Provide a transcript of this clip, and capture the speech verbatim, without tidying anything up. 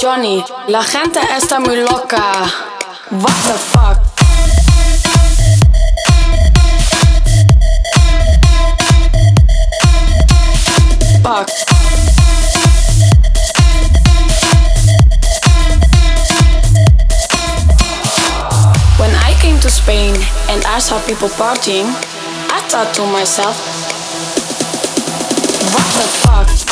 Johnny, la gente está muy loca. What the fuck? Fuck. When I came to Spain and I saw people partying, I thought to myself, what the fuck?